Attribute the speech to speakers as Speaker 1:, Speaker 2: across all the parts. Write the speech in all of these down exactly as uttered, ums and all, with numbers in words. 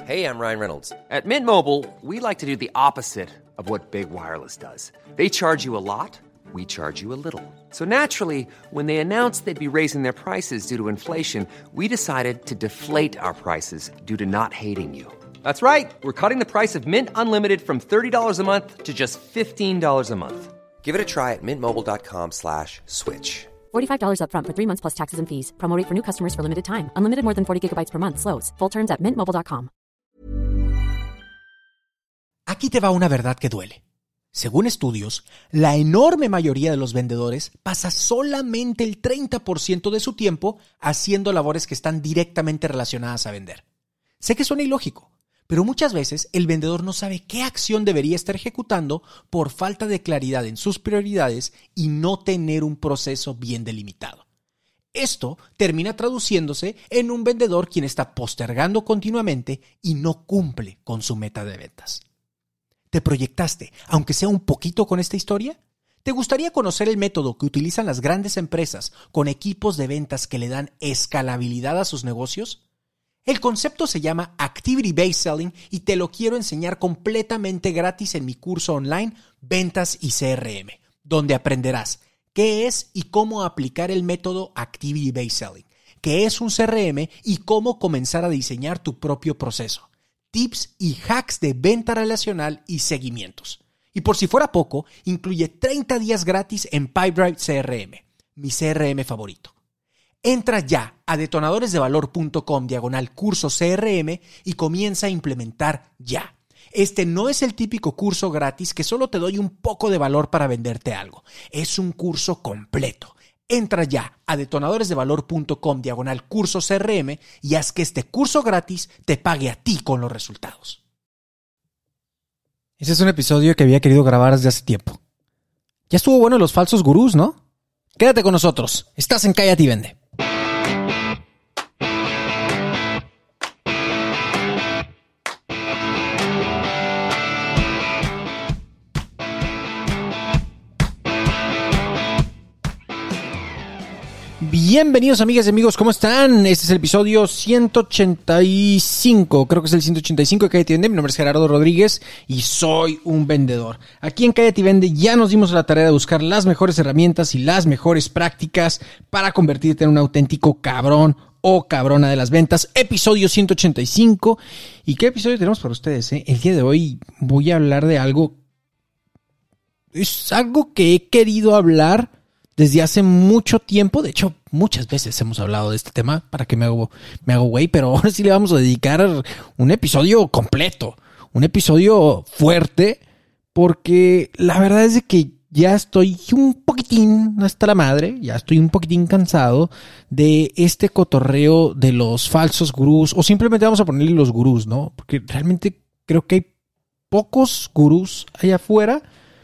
Speaker 1: Hey, I'm Ryan Reynolds. At Mint Mobile, we like to do the opposite of what Big Wireless does. They charge you a lot, we charge you a little. So naturally, when they announced they'd be raising their prices due to inflation, we decided to deflate our prices due to not hating you. That's right. We're cutting the price of Mint Unlimited from thirty dollars a month to just fifteen dollars a month. Give it a try at mintmobile.com slash switch.
Speaker 2: forty-five dollars up front for three months plus taxes and fees. Promo rate for new customers for limited time. Unlimited more than forty gigabytes per month. Slows full terms at mint mobile dot com.
Speaker 3: Aquí te va una verdad que duele. Según estudios, la enorme mayoría de los vendedores pasa solamente el treinta por ciento de su tiempo haciendo labores que están directamente relacionadas a vender. Sé que suena ilógico, pero muchas veces el vendedor no sabe qué acción debería estar ejecutando por falta de claridad en sus prioridades y no tener un proceso bien delimitado. Esto termina traduciéndose en un vendedor quien está postergando continuamente y no cumple con su meta de ventas. ¿Te proyectaste, aunque sea un poquito, con esta historia? ¿Te gustaría conocer el método que utilizan las grandes empresas con equipos de ventas que le dan escalabilidad a sus negocios? El concepto se llama Activity Based Selling y te lo quiero enseñar completamente gratis en mi curso online Ventas y C R M, donde aprenderás qué es y cómo aplicar el método Activity Based Selling, qué es un C R M y cómo comenzar a diseñar tu propio proceso, tips y hacks de venta relacional y seguimientos. Y por si fuera poco, incluye treinta días gratis en Pipedrive C R M, mi C R M favorito. Entra ya a detonadoresdevalor.com diagonal curso C R M y comienza a implementar ya. Este no es el típico curso gratis que solo te doy un poco de valor para venderte algo. Es un curso completo. Entra ya a detonadoresdevalor.com diagonal curso C R M y haz que este curso gratis te pague a ti con los resultados. Ese es un episodio que había querido grabar desde hace tiempo. Ya estuvo bueno los falsos gurús, ¿no? Quédate con nosotros. Estás en Cállate y Vende. Bienvenidos, amigas y amigos, ¿cómo están? Este es el episodio ciento ochenta y cinco, creo que es el ciento ochenta y cinco de Cállate y Vende. Mi nombre es Gerardo Rodríguez y soy un vendedor. Aquí en Cállate y Vende ya nos dimos a la tarea de buscar las mejores herramientas y las mejores prácticas para convertirte en un auténtico cabrón o cabrona de las ventas. Episodio ciento ochenta y cinco. ¿Y qué episodio tenemos para ustedes? Eh? El día de hoy voy a hablar de algo... Es algo que he querido hablar desde hace mucho tiempo. De hecho, muchas veces hemos hablado de este tema. Para que me hago, me hago güey, pero ahora sí le vamos a dedicar un episodio completo, un episodio fuerte, porque la verdad es de que ya estoy un poquitín hasta la madre, ya estoy un poquitín cansado de este cotorreo de los falsos gurús, o simplemente vamos a ponerle los gurús, ¿no? Porque realmente creo que hay pocos gurús allá afuera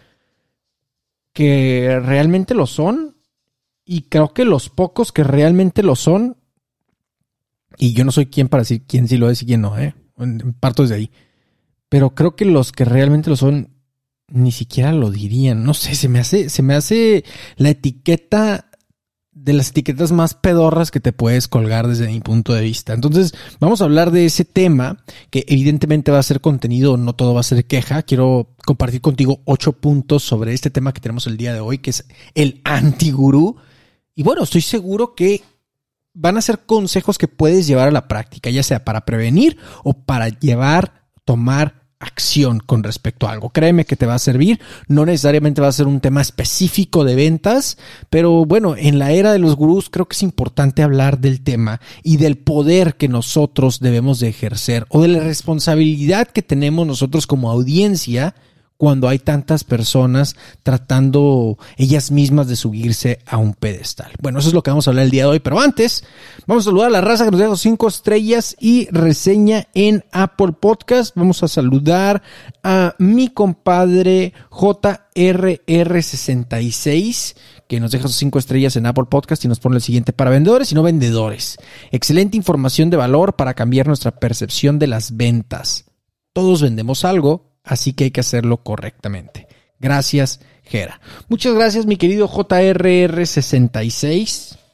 Speaker 3: que realmente lo son, y creo que los pocos que realmente lo son, y yo no soy quien para decir quién sí lo es y quién no, ¿eh? Parto desde ahí, pero creo que los que realmente lo son ni siquiera lo dirían. No sé, se me hace, se me hace la etiqueta de las etiquetas más pedorras que te puedes colgar desde mi punto de vista. Entonces, vamos a hablar de ese tema, que evidentemente va a ser contenido, no todo va a ser queja. Quiero compartir contigo ocho puntos sobre este tema que tenemos el día de hoy, que es el antigurú. Y bueno, estoy seguro que van a ser consejos que puedes llevar a la práctica, ya sea para prevenir o para llevar, tomar acción con respecto a algo. Créeme que te va a servir. No necesariamente va a ser un tema específico de ventas, pero bueno, en la era de los gurús creo que es importante hablar del tema y del poder que nosotros debemos de ejercer, o de la responsabilidad que tenemos nosotros como audiencia cuando hay tantas personas tratando ellas mismas de subirse a un pedestal. Bueno, eso es lo que vamos a hablar el día de hoy, pero antes vamos a saludar a la raza que nos deja cinco estrellas y reseña en Apple Podcast. Vamos a saludar a mi compadre J R R sesenta y seis, que nos deja sus cinco estrellas en Apple Podcast y nos pone el siguiente: para vendedores y no vendedores. Excelente información de valor para cambiar nuestra percepción de las ventas. Todos vendemos algo, así que hay que hacerlo correctamente. Gracias, Gera. Muchas gracias, mi querido J R R sesenta y seis.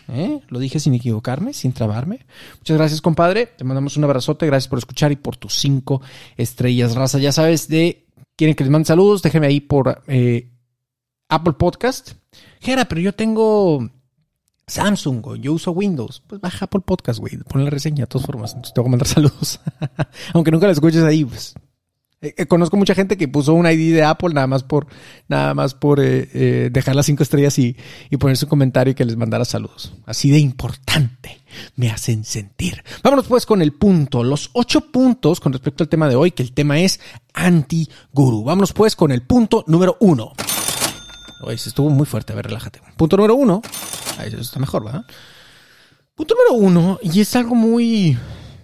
Speaker 3: ¿eh? Lo dije sin equivocarme, sin trabarme. Muchas gracias, compadre. Te mandamos un abrazote. Gracias por escuchar y por tus cinco estrellas, raza. Ya sabes, de quieren que les mande saludos, déjenme ahí por eh, Apple Podcast. Jera, pero yo tengo Samsung, güey. Yo uso Windows. Pues baja Apple Podcast, güey. Ponle la reseña de todas formas. Entonces te voy a mandar saludos. Aunque nunca la escuches ahí, pues. Eh, conozco mucha gente que puso un I D de Apple nada más por nada más por eh, eh, dejar las cinco estrellas y, y poner su comentario y que les mandara saludos. Así de importante me hacen sentir. Vámonos pues con el punto. Los ocho puntos con respecto al tema de hoy, que el tema es anti-gurú. Vámonos pues con el punto número uno. Oye, se estuvo muy fuerte. A ver, relájate. Punto número uno. Ahí eso está mejor, ¿verdad? Punto número uno. Y es algo muy,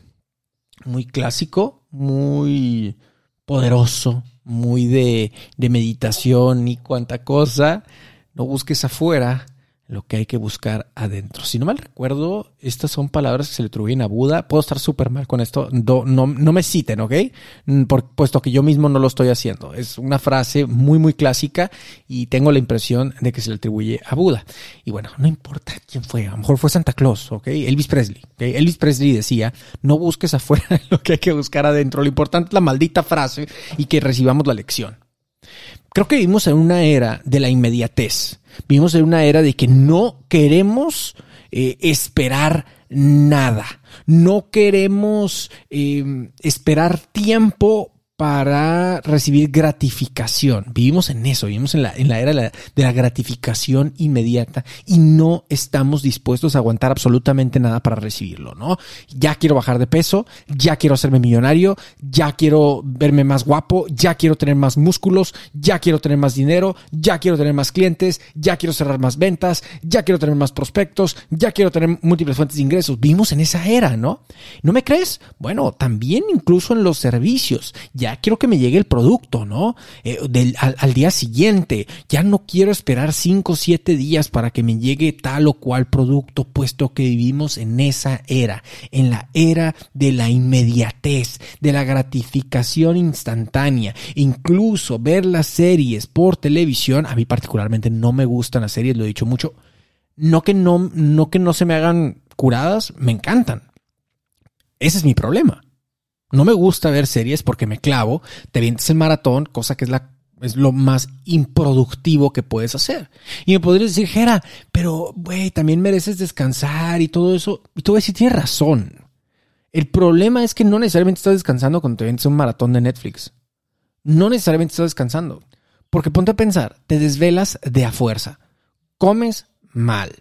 Speaker 3: muy clásico, muy poderoso, muy de, de meditación y cuanta cosa. No busques afuera lo que hay que buscar adentro. Si no mal recuerdo, estas son palabras que se le atribuyen a Buda. Puedo estar súper mal con esto. No, no, no me citen, ¿ok? Por, puesto que yo mismo no lo estoy haciendo. Es una frase muy, muy clásica y tengo la impresión de que se le atribuye a Buda. Y bueno, no importa quién fue. A lo mejor fue Santa Claus, ¿ok? Elvis Presley. ¿Okay? Elvis Presley decía, no busques afuera lo que hay que buscar adentro. Lo importante es la maldita frase y que recibamos la lección. Creo que vivimos en una era de la inmediatez. Vivimos en una era de que no queremos eh, esperar nada. No queremos eh, esperar tiempo para recibir gratificación. Vivimos en eso, vivimos en la, en la era de la, de la gratificación inmediata y no estamos dispuestos a aguantar absolutamente nada para recibirlo, ¿no? Ya quiero bajar de peso, ya quiero hacerme millonario, ya quiero verme más guapo, ya quiero tener más músculos, ya quiero tener más dinero, ya quiero tener más clientes, ya quiero cerrar más ventas, ya quiero tener más prospectos, ya quiero tener múltiples fuentes de ingresos. Vivimos en esa era, ¿no? ¿No me crees? Bueno, también incluso en los servicios. Ya quiero que me llegue el producto, ¿no? Eh, del, al, al día siguiente. Ya no quiero esperar cinco o siete días para que me llegue tal o cual producto, puesto que vivimos en esa era, en la era de la inmediatez, de la gratificación instantánea. Incluso ver las series por televisión, a mí particularmente no me gustan las series, lo he dicho mucho. No que no, no que no se me hagan curadas, me encantan. Ese es mi problema. No me gusta ver series porque me clavo, te vienes el maratón, cosa que es la es lo más improductivo que puedes hacer. Y me podrías decir, Jera, pero güey, también mereces descansar y todo eso. Y tú vas a decir, tienes razón. El problema es que no necesariamente estás descansando cuando te vienes un maratón de Netflix. No necesariamente estás descansando. Porque ponte a pensar, te desvelas de a fuerza. Comes mal.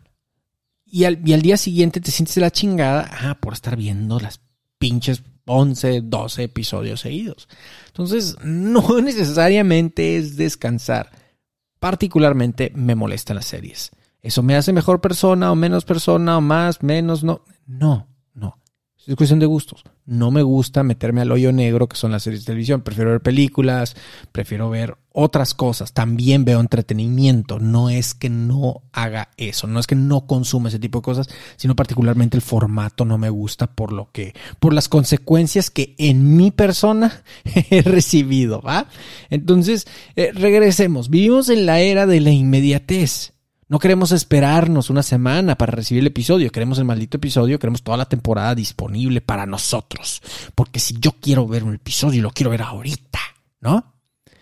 Speaker 3: Y al, y al día siguiente te sientes de la chingada ah, por estar viendo las pinches once, doce episodios seguidos. Entonces, no necesariamente es descansar. Particularmente me molestan las series. ¿Eso me hace mejor persona o menos persona o más, menos? No, no, no. Es cuestión de gustos. No me gusta meterme al hoyo negro que son las series de televisión. Prefiero ver películas, prefiero ver otras cosas. También veo entretenimiento. No es que no haga eso, no es que no consuma ese tipo de cosas, sino particularmente el formato no me gusta por lo que, por las consecuencias que en mi persona he recibido, ¿va? Entonces, eh, regresemos. Vivimos en la era de la inmediatez. No queremos esperarnos una semana para recibir el episodio. Queremos el maldito episodio. Queremos toda la temporada disponible para nosotros. Porque si yo quiero ver un episodio, lo quiero ver ahorita, ¿no?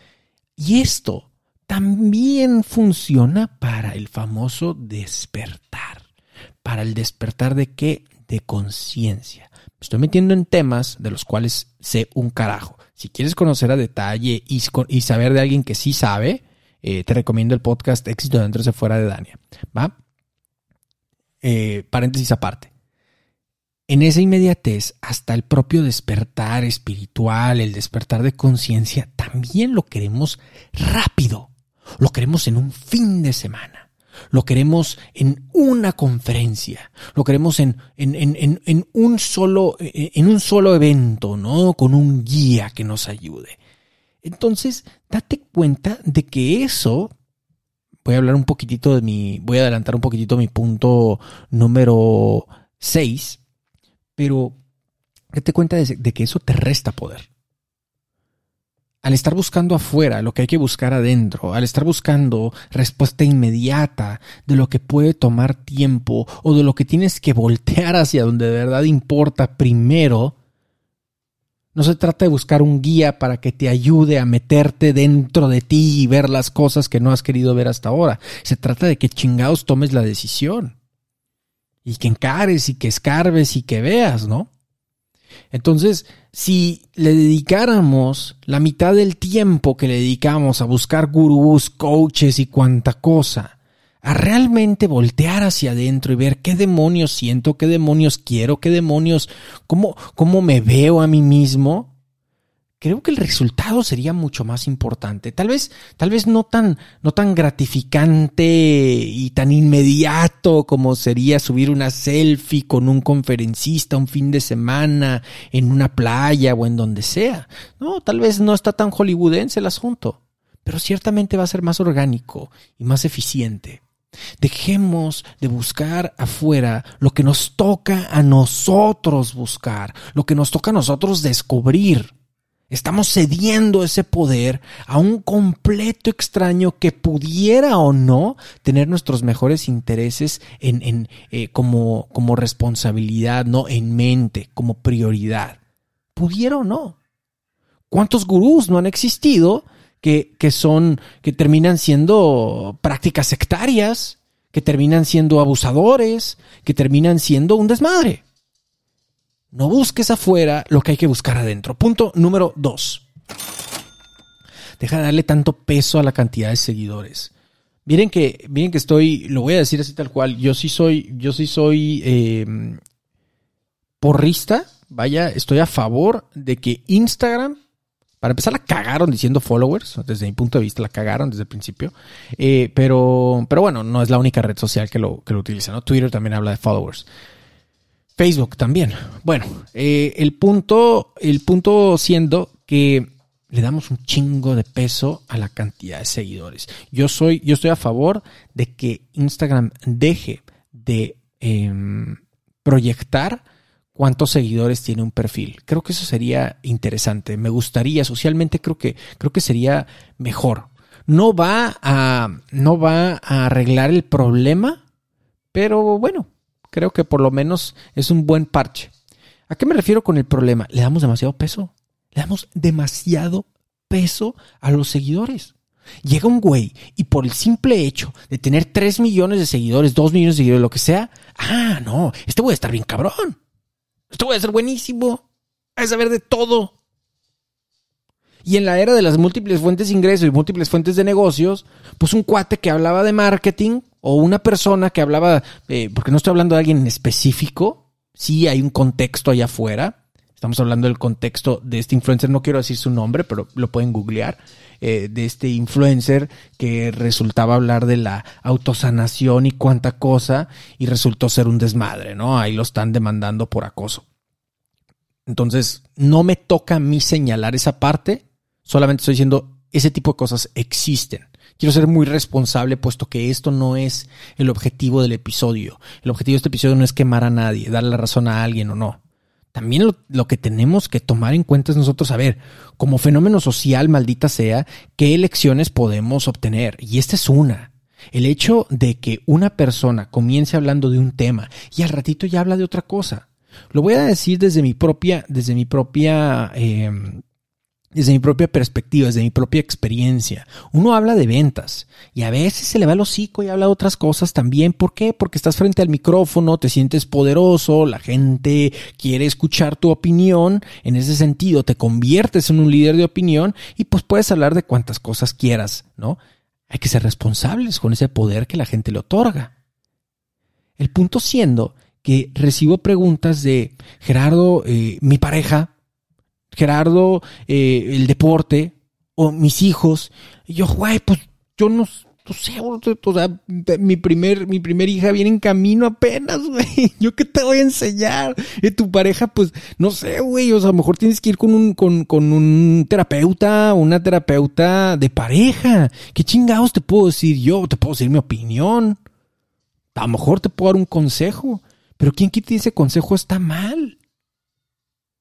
Speaker 3: Y esto también funciona para el famoso despertar. ¿Para el despertar de qué? De conciencia. Me estoy metiendo en temas de los cuales sé un carajo. Si quieres conocer a detalle y, y saber de alguien que sí sabe, Eh, te recomiendo el podcast Éxito Dentro y Fuera de Dania, ¿va? Eh, paréntesis aparte. En esa inmediatez, hasta el propio despertar espiritual, el despertar de conciencia, también lo queremos rápido. Lo queremos en un fin de semana. Lo queremos en una conferencia. Lo queremos en, en, en, en, en, un solo, en un solo evento, ¿no? Con un guía que nos ayude. Entonces, date cuenta de que eso, voy a hablar un poquitito de mi, voy a adelantar un poquitito mi punto número seis, pero date cuenta de, de que eso te resta poder. al estar buscando afuera lo que hay que buscar adentro, al estar buscando respuesta inmediata de lo que puede tomar tiempo o de lo que tienes que voltear hacia donde de verdad importa primero, no se trata de buscar un guía para que te ayude a meterte dentro de ti y ver las cosas que no has querido ver hasta ahora. Se trata de que chingados tomes la decisión y que encares y que escarbes y que veas, ¿no? Entonces, si le dedicáramos la mitad del tiempo que le dedicamos a buscar gurús, coaches y cuanta cosa, a realmente voltear hacia adentro y ver qué demonios siento, qué demonios quiero, qué demonios, cómo, cómo me veo a mí mismo, creo que el resultado sería mucho más importante. Tal vez, tal vez no tan, no tan gratificante y tan inmediato como sería subir una selfie con un conferencista un fin de semana en una playa o en donde sea. No, tal vez no está tan hollywoodense el asunto, pero ciertamente va a ser más orgánico y más eficiente. Dejemos de buscar afuera lo que nos toca a nosotros buscar, lo que nos toca a nosotros descubrir. Estamos cediendo ese poder a un completo extraño que pudiera o no tener nuestros mejores intereses en, en, eh, como, como responsabilidad, no en mente, como prioridad. Pudiera o no. ¿Cuántos gurús no han existido que, que son, que terminan siendo prácticas sectarias, que terminan siendo abusadores, que terminan siendo un desmadre? No busques afuera lo que hay que buscar adentro. Punto número dos. Deja de darle tanto peso a la cantidad de seguidores. Miren que, miren que estoy, lo voy a decir así tal cual. Yo sí soy, yo sí soy eh, porrista. Vaya, estoy a favor de que Instagram, para empezar, la cagaron diciendo followers. Desde mi punto de vista, la cagaron desde el principio. Eh, pero, pero bueno, no es la única red social que lo, que lo utiliza, ¿no? Twitter también habla de followers. Facebook también. Bueno, eh, el punto, el punto siendo que le damos un chingo de peso a la cantidad de seguidores. Yo soy, yo estoy a favor de que Instagram deje de eh, proyectar cuántos seguidores tiene un perfil. Creo que eso sería interesante. Me gustaría, socialmente creo que, creo que sería mejor. No va a, no va a arreglar el problema, pero bueno, creo que por lo menos es un buen parche. ¿A qué me refiero con el problema? Le damos demasiado peso. Le damos demasiado peso a los seguidores. Llega un güey y por el simple hecho de tener tres millones de seguidores, dos millones de seguidores, lo que sea, ah, no, este güey a estar bien cabrón. Este güey a ser buenísimo. A saber de todo. Y en la era de las múltiples fuentes de ingresos y múltiples fuentes de negocios, pues un cuate que hablaba de marketing o una persona que hablaba, eh, porque no estoy hablando de alguien en específico, sí hay un contexto allá afuera, estamos hablando del contexto de este influencer, no quiero decir su nombre, pero lo pueden googlear, eh, de este influencer que resultaba hablar de la autosanación y cuánta cosa, y resultó ser un desmadre, ¿no? Ahí lo están demandando por acoso. Entonces, no me toca a mí señalar esa parte, solamente estoy diciendo, ese tipo de cosas existen. Quiero ser muy responsable, puesto que esto no es el objetivo del episodio. El objetivo de este episodio no es quemar a nadie, darle la razón a alguien o no. También lo, lo que tenemos que tomar en cuenta es nosotros saber, como fenómeno social, maldita sea, qué elecciones podemos obtener. Y esta es una. El hecho de que una persona comience hablando de un tema y al ratito ya habla de otra cosa. Lo voy a decir desde mi propia, desde mi propia... Eh, Desde mi propia perspectiva, desde mi propia experiencia. Uno habla de ventas y a veces se le va el hocico y habla de otras cosas también. ¿Por qué? Porque estás frente al micrófono, te sientes poderoso, la gente quiere escuchar tu opinión. En ese sentido, te conviertes en un líder de opinión y pues puedes hablar de cuantas cosas quieras, ¿no? Hay que ser responsables con ese poder que la gente le otorga. El punto siendo que recibo preguntas de Gerardo, eh, mi pareja, Gerardo, eh, el deporte, o mis hijos. Y yo, güey, pues yo no, no sé, o sea, mi primer, mi primer hija viene en camino apenas, güey. ¿Yo qué te voy a enseñar? Y tu pareja, pues, no sé, güey, o sea, a lo mejor tienes que ir con un, con, con un terapeuta, una terapeuta de pareja. ¿Qué chingados te puedo decir yo? Te puedo decir mi opinión. A lo mejor te puedo dar un consejo, pero ¿quién quita ese consejo está mal?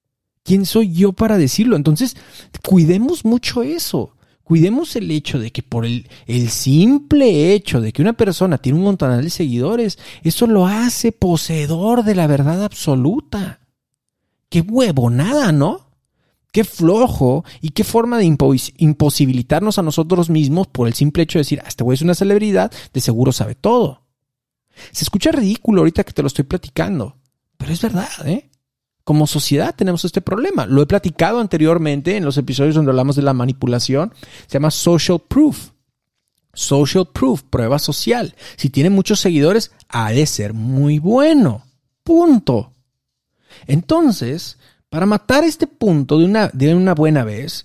Speaker 3: ¿Quién soy yo para decirlo? Entonces, cuidemos mucho eso. Cuidemos el hecho de que por el, el simple hecho de que una persona tiene un montón de seguidores, eso lo hace poseedor de la verdad absoluta. ¡Qué huevonada!, ¿no? ¡Qué flojo! Y qué forma de impos- imposibilitarnos a nosotros mismos por el simple hecho de decir, ah, este güey es una celebridad, de seguro sabe todo. Se escucha ridículo ahorita que te lo estoy platicando, pero es verdad, ¿eh? Como sociedad tenemos este problema. Lo he platicado anteriormente en los episodios donde hablamos de la manipulación. Se llama social proof. Social proof, prueba social. Si tiene muchos seguidores, ha de ser muy bueno. Punto. Entonces, para matar este punto de una, de una buena vez,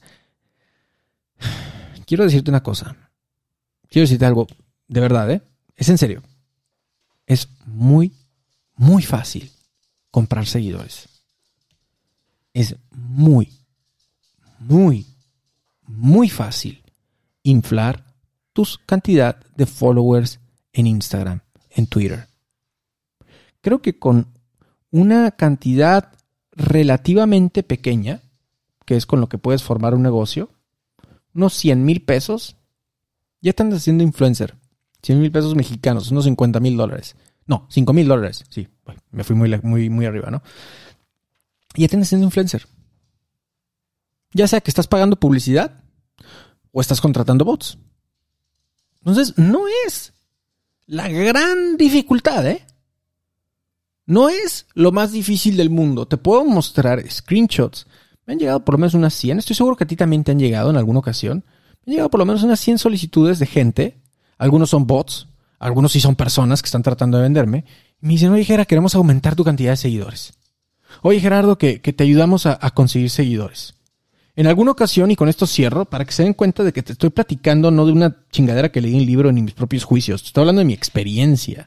Speaker 3: quiero decirte una cosa. Quiero decirte algo de verdad, ¿eh? Es en serio. Es muy, muy fácil comprar seguidores. Es muy, muy, muy fácil inflar tu cantidad de followers en Instagram, en Twitter. Creo que con una cantidad relativamente pequeña, que es con lo que puedes formar un negocio, unos cien mil pesos, ya están haciendo influencer. cien mil pesos mexicanos, unos cincuenta mil dólares. No, cinco mil dólares. Sí, me fui muy, muy, muy arriba, ¿no? Y ya están haciendo influencer. Ya sea que estás pagando publicidad o estás contratando bots. Entonces, no es la gran dificultad, ¿eh? No es lo más difícil del mundo. Te puedo mostrar screenshots. Me han llegado por lo menos unas cien. Estoy seguro que a ti también te han llegado en alguna ocasión. Me han llegado por lo menos unas cien solicitudes de gente. Algunos son bots. Algunos sí son personas que están tratando de venderme. Y me dicen, oye, Gerardo, queremos aumentar tu cantidad de seguidores. Oye, Gerardo, que, que te ayudamos a, a conseguir seguidores. En alguna ocasión, y con esto cierro, para que se den cuenta de que te estoy platicando no de una chingadera que leí en un libro ni mis propios juicios. Estoy hablando de mi experiencia.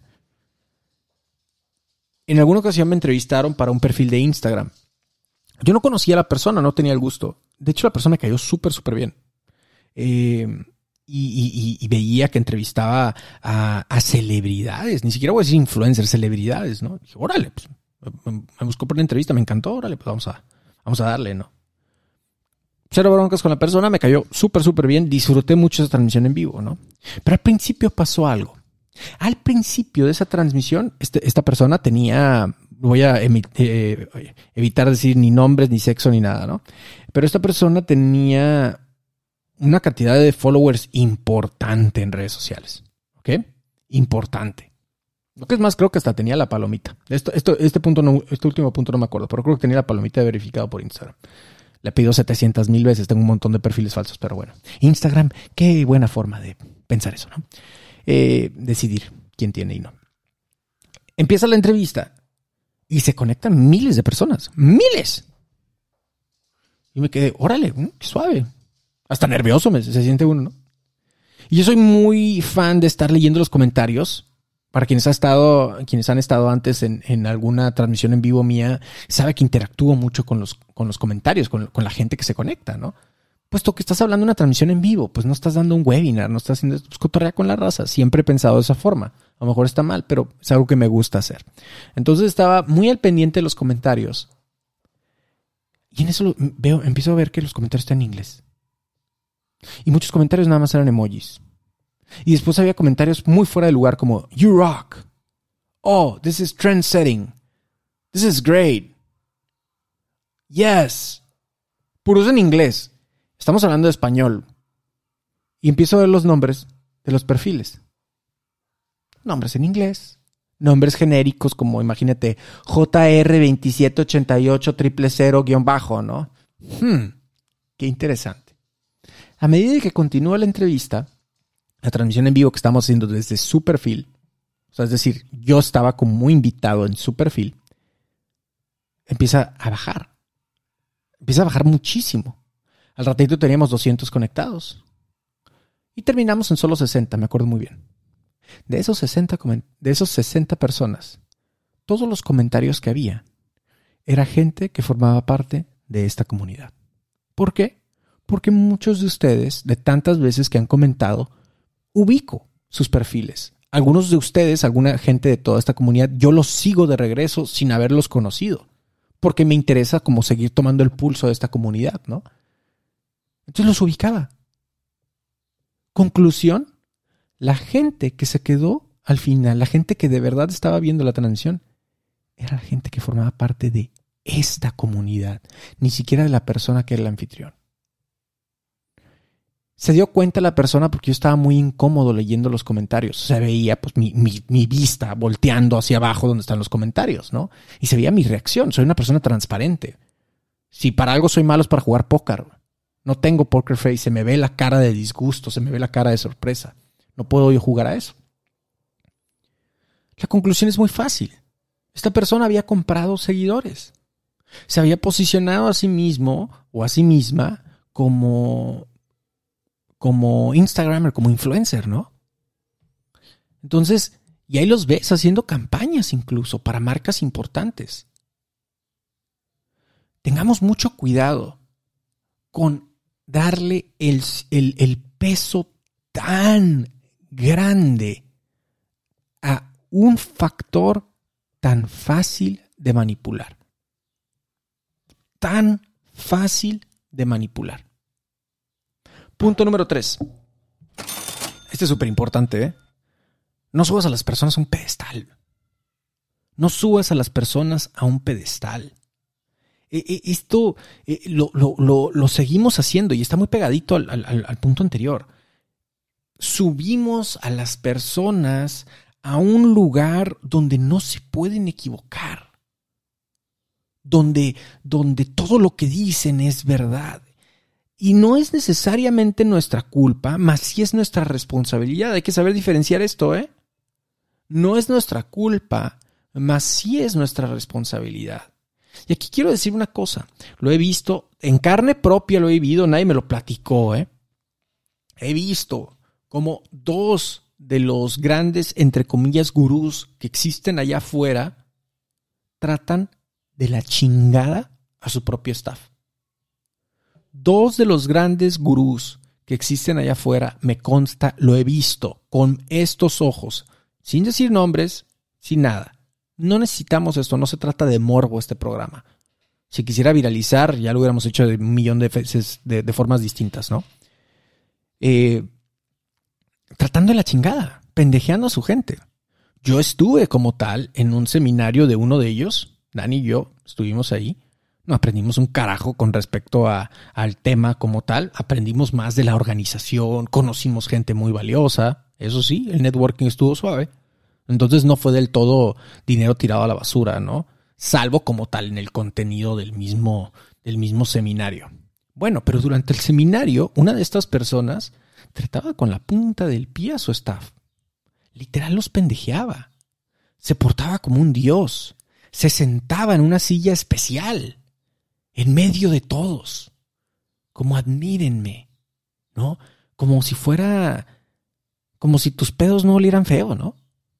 Speaker 3: En alguna ocasión me entrevistaron para un perfil de Instagram. Yo no conocía a la persona, no tenía el gusto. De hecho, la persona me cayó súper, súper bien. Eh, y, y, y veía que entrevistaba a, a celebridades. Ni siquiera voy a decir influencers, celebridades, ¿no? Dije, órale, pues me buscó por la entrevista, me encantó, órale, pues vamos a, vamos a darle, ¿no? Cero broncas con la persona, me cayó súper, súper bien. Disfruté mucho esa transmisión en vivo, ¿no? Pero al principio pasó algo. Al principio de esa transmisión, este, esta persona tenía, voy a emi- eh, evitar decir ni nombres, ni sexo, ni nada, ¿no? Pero esta persona tenía una cantidad de followers importante en redes sociales, ¿ok? Importante. Lo que es más, creo que hasta tenía la palomita. Esto, esto, este punto no, este último punto no me acuerdo, pero creo que tenía la palomita de verificado por Instagram. Le he pedido setecientas mil veces, tengo un montón de perfiles falsos, pero bueno. Instagram, qué buena forma de pensar eso, ¿no? Eh, decidir quién tiene y no. Empieza la entrevista y se conectan miles de personas. ¡Miles! Y me quedé, órale, qué suave. Hasta nervioso me, se siente uno, ¿no? Y yo soy muy fan de estar leyendo los comentarios. Para quienes, ha estado, quienes han estado antes en, en alguna transmisión en vivo mía, sabe que interactúo mucho con los, con los comentarios, con, con la gente que se conecta, ¿no? Puesto que estás hablando de una transmisión en vivo, pues no estás dando un webinar, no estás haciendo pues, cotorrea con la raza. Siempre he pensado de esa forma. A lo mejor está mal, pero es algo que me gusta hacer. Entonces estaba muy al pendiente de los comentarios. Y en eso lo, veo, empiezo a ver que los comentarios están en inglés. Y muchos comentarios nada más eran emojis. Y después había comentarios muy fuera de lugar como You rock. Oh, this is trend setting. This is great. Yes. Puros en inglés. Estamos hablando de español. Y empiezo a ver los nombres de los perfiles. Nombres en inglés. Nombres genéricos como, imagínate, J R veintisiete ochenta y ocho cero cero guión bajo, ¿no? Hmm, qué interesante. A medida que continúa la entrevista, la transmisión en vivo que estamos haciendo desde su perfil, o sea, es decir, yo estaba como invitado en su perfil, empieza a bajar. Empieza a bajar muchísimo. Al ratito teníamos doscientos conectados. Y terminamos en solo sesenta, me acuerdo muy bien. De esos sesenta, de esos sesenta personas, todos los comentarios que había era gente que formaba parte de esta comunidad. ¿Por qué? Porque muchos de ustedes, de tantas veces que han comentado, ubico sus perfiles. Algunos de ustedes, alguna gente de toda esta comunidad, yo los sigo de regreso sin haberlos conocido. porque me interesa como seguir tomando el pulso de esta comunidad, ¿no? Entonces los ubicaba. Conclusión, la gente que se quedó al final, la gente que de verdad estaba viendo la transmisión, era la gente que formaba parte de esta comunidad, ni siquiera de la persona que era el anfitrión. Se dio cuenta la persona porque yo estaba muy incómodo leyendo los comentarios. Se veía pues mi, mi, mi vista volteando hacia abajo donde están los comentarios, ¿no? Y se veía mi reacción. Soy una persona transparente. Si para algo soy malo es para jugar póker. No tengo poker face. Se me ve la cara de disgusto, se me ve la cara de sorpresa. No puedo yo jugar a eso. La conclusión es muy fácil. Esta persona había comprado seguidores. Se había posicionado a sí mismo o a sí misma como... como Instagramer, como influencer, ¿no? Entonces, y ahí los ves haciendo campañas incluso para marcas importantes. Tengamos mucho cuidado con darle el, el, el peso tan grande a un factor tan fácil de manipular. Tan fácil de manipular. Punto número tres. Este es súper importante, ¿eh? No subas a las personas a un pedestal. No subas a las personas a un pedestal. Eh, eh, esto eh, lo, lo, lo, lo seguimos haciendo y está muy pegadito al, al, al punto anterior. Subimos a las personas a un lugar donde no se pueden equivocar. Donde, donde todo lo que dicen es verdad. Y no es necesariamente nuestra culpa, mas sí es nuestra responsabilidad. Hay que saber diferenciar esto, ¿eh? No es nuestra culpa, mas sí es nuestra responsabilidad. Y aquí quiero decir una cosa. Lo he visto, en carne propia lo he vivido, nadie me lo platicó, ¿eh? He visto como dos de los grandes, entre comillas, gurús que existen allá afuera tratan de la chingada a su propio staff. Dos de los grandes gurús que existen allá afuera, me consta, lo he visto con estos ojos, sin decir nombres, sin nada. No necesitamos esto, no se trata de morbo este programa. Si quisiera viralizar, ya lo hubiéramos hecho de un millón de veces, de, de formas distintas, ¿no? Eh, tratando de la chingada, pendejeando a su gente. Yo estuve como tal en un seminario de uno de ellos, Dani y yo estuvimos ahí. No aprendimos un carajo con respecto a, al tema como tal. Aprendimos más de la organización, conocimos gente muy valiosa. Eso sí, el networking estuvo suave. Entonces no fue del todo dinero tirado a la basura, ¿no? Salvo como tal en el contenido del mismo, del mismo seminario. Bueno, pero durante el seminario, una de estas personas trataba con la punta del pie a su staff. Literal los pendejeaba. Se portaba como un dios. Se sentaba en una silla especial. En medio de todos, como admírenme, ¿no? Como si fuera, como si tus pedos no olieran feo, ¿no?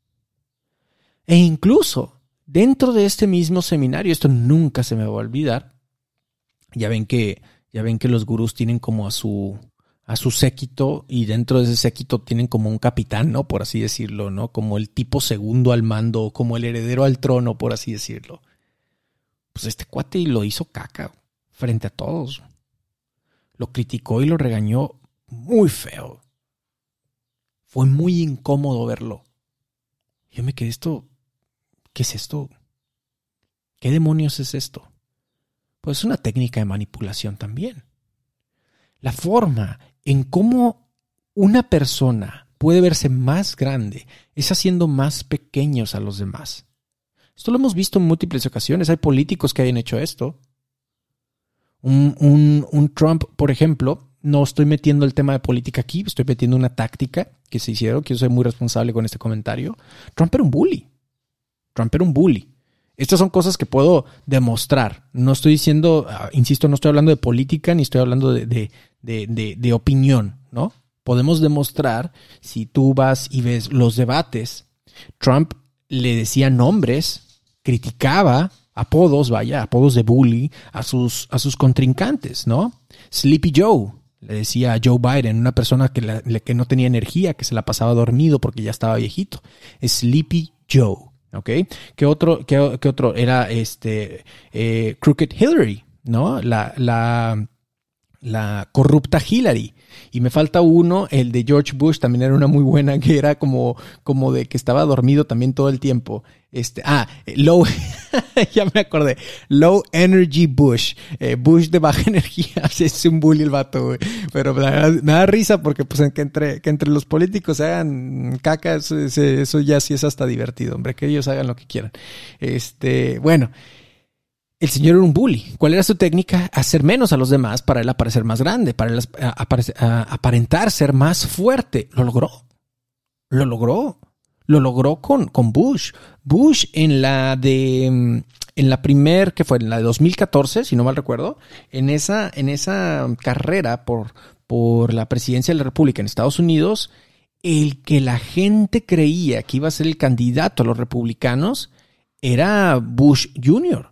Speaker 3: E incluso dentro de este mismo seminario, esto nunca se me va a olvidar, ya ven que, ya ven que los gurús tienen como a su, a su séquito y dentro de ese séquito tienen como un capitán, ¿no? Por así decirlo, ¿no? Como el tipo segundo al mando, como el heredero al trono, por así decirlo. Pues este cuate lo hizo caca frente a todos. Lo criticó y lo regañó muy feo. Fue muy incómodo verlo. Yo me quedé esto... ¿Qué es esto? ¿Qué demonios es esto? Pues es una técnica de manipulación también. La forma en cómo una persona puede verse más grande es haciendo más pequeños a los demás. Esto lo hemos visto en múltiples ocasiones. Hay políticos que hayan hecho esto. Un, un, un Trump, por ejemplo, no estoy metiendo el tema de política aquí, estoy metiendo una táctica que se hicieron, que yo soy muy responsable con este comentario. Trump era un bully. Trump era un bully. Estas son cosas que puedo demostrar. No estoy diciendo, uh, insisto, no estoy hablando de política ni estoy hablando de, de, de, de, de opinión, ¿no? Podemos demostrar, si tú vas y ves los debates, Trump le decía nombres, criticaba apodos, vaya, apodos de bully a sus, a sus contrincantes, ¿no? Sleepy Joe, le decía a Joe Biden, una persona que, la, que no tenía energía, que se la pasaba dormido porque ya estaba viejito. Sleepy Joe. ¿Ok? ¿Qué otro, qué, qué otro? Era este eh, Crooked Hillary, ¿no? La, la, la corrupta Hillary. Y me falta uno, el de George Bush, también era una muy buena, que era como, como de que estaba dormido también todo el tiempo. Este, ah, low, ya me acordé, Low Energy Bush, eh, Bush de baja energía, es un bully el vato, güey. Pero me da, me da risa porque pues que entre, que entre los políticos se hagan caca, eso, eso ya sí es hasta divertido, hombre, que ellos hagan lo que quieran. Este, bueno, el señor era un bully. ¿Cuál era su técnica? Hacer menos a los demás para él aparecer más grande, para él aparentar ser más fuerte. Lo logró, lo logró. Lo logró con, con Bush. Bush en la de, en la primer, que fue en la de dos mil catorce, si no mal recuerdo, en esa, en esa carrera por, por la presidencia de la República en Estados Unidos, el que la gente creía que iba a ser el candidato a los republicanos era Bush junior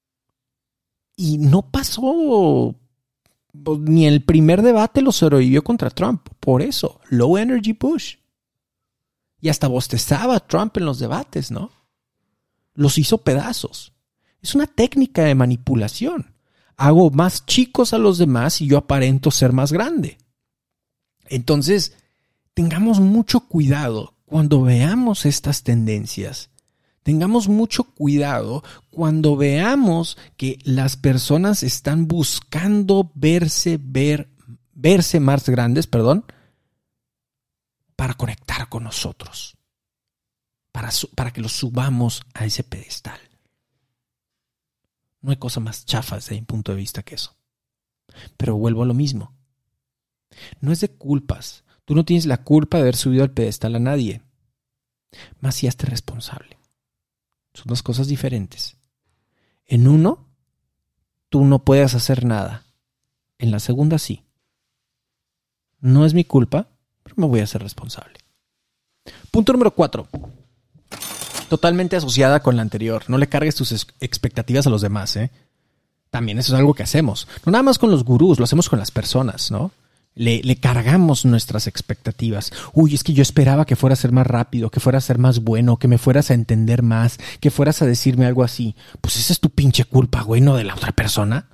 Speaker 3: Y no pasó, ni el primer debate lo sobrevivió contra Trump. Por eso, Low Energy Bush. Y hasta bostezaba Trump en los debates, ¿no? Los hizo pedazos. Es una técnica de manipulación. Hago más chicos a los demás y yo aparento ser más grande. Entonces, tengamos mucho cuidado cuando veamos estas tendencias. Tengamos mucho cuidado cuando veamos que las personas están buscando verse, ver, verse más grandes, perdón, para conectar con nosotros, para, para que los subamos a ese pedestal. No hay cosa más chafa desde mi punto de vista que eso. Pero vuelvo a lo mismo. No es de culpas. Tú no tienes la culpa de haber subido al pedestal a nadie. Más si hazte responsable. Son dos cosas diferentes. En uno, tú no puedes hacer nada. En la segunda, sí. No es mi culpa, pero me voy a hacer responsable. Punto número cuatro. Totalmente asociada con la anterior. No le cargues tus expectativas a los demás, ¿eh? También eso es algo que hacemos. No nada más con los gurús, lo hacemos con las personas, ¿no? Le, le cargamos nuestras expectativas. Uy, es que yo esperaba que fuera a ser más rápido, que fuera a ser más bueno, que me fueras a entender más, que fueras a decirme algo así. Pues esa es tu pinche culpa, güey, no de la otra persona.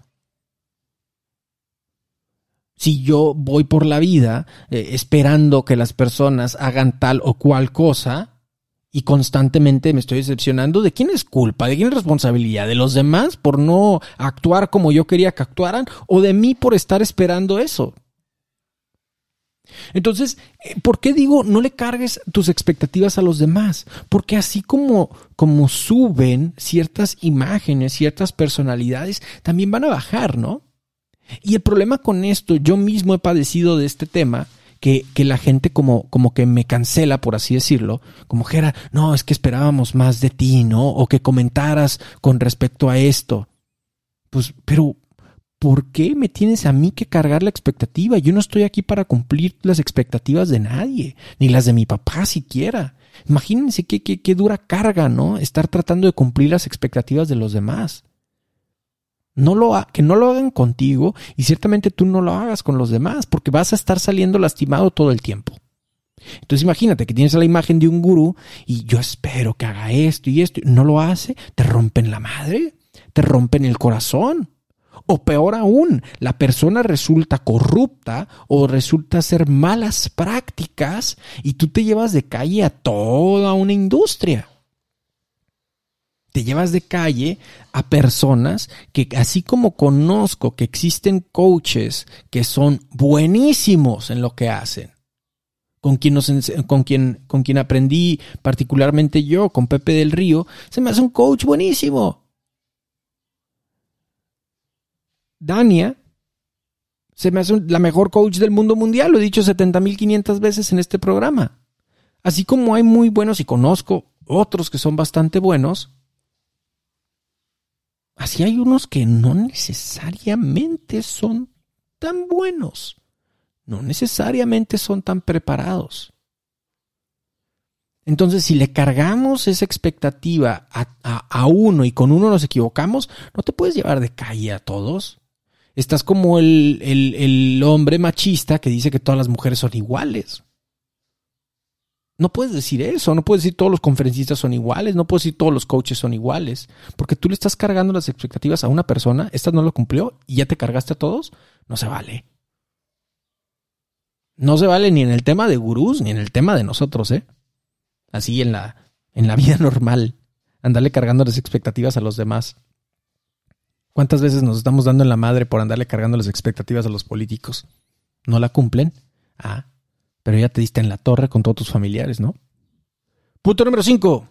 Speaker 3: Si yo voy por la vida eh, esperando que las personas hagan tal o cual cosa y constantemente me estoy decepcionando, ¿de quién es culpa? ¿De quién es responsabilidad? ¿De los demás por no actuar como yo quería que actuaran? ¿O de mí por estar esperando eso? Entonces, ¿por qué digo no le cargues tus expectativas a los demás? Porque así como, como suben ciertas imágenes, ciertas personalidades, también van a bajar, ¿no? Y el problema con esto, yo mismo he padecido de este tema, que, que la gente como, como que me cancela, por así decirlo, como que era, no, es que esperábamos más de ti, ¿no? O que comentaras con respecto a esto. Pues, pero ¿por qué me tienes a mí que cargar la expectativa? Yo no estoy aquí para cumplir las expectativas de nadie, ni las de mi papá siquiera. Imagínense qué, qué, qué dura carga, ¿no? Estar tratando de cumplir las expectativas de los demás. No lo ha, que no lo hagan contigo y ciertamente tú no lo hagas con los demás porque vas a estar saliendo lastimado todo el tiempo. Entonces imagínate que tienes la imagen de un gurú y yo espero que haga esto y esto. No lo hace, te rompen la madre, te rompen el corazón. O peor aún, la persona resulta corrupta o resulta ser malas prácticas y tú te llevas de calle a toda una industria. Te llevas de calle a personas que, así como conozco que existen coaches que son buenísimos en lo que hacen, con quien, nos, con quien, con quien aprendí particularmente yo, con Pepe del Río, se me hace un coach buenísimo. Dania se me hace la mejor coach del mundo mundial, lo he dicho setenta mil quinientas veces en este programa. Así como hay muy buenos y conozco otros que son bastante buenos, así hay unos que no necesariamente son tan buenos, no necesariamente son tan preparados. Entonces, si le cargamos esa expectativa a, a, a uno y con uno nos equivocamos, no te puedes llevar de calle a todos. Estás como el, el, el hombre machista que dice que todas las mujeres son iguales. no puedes decir eso, no puedes decir todos los conferencistas son iguales, no puedes decir todos los coaches son iguales, porque tú le estás cargando las expectativas a una persona, esta no lo cumplió y ya te cargaste a todos. No se vale. No se vale ni en el tema de gurús ni en el tema de nosotros, ¿eh? Así en la, en la vida normal, andarle cargando las expectativas a los demás. ¿Cuántas veces nos estamos dando en la madre por andarle cargando las expectativas a los políticos? ¿No la cumplen? Ah, pero ya te diste en la torre con todos tus familiares, ¿no? Punto número cinco.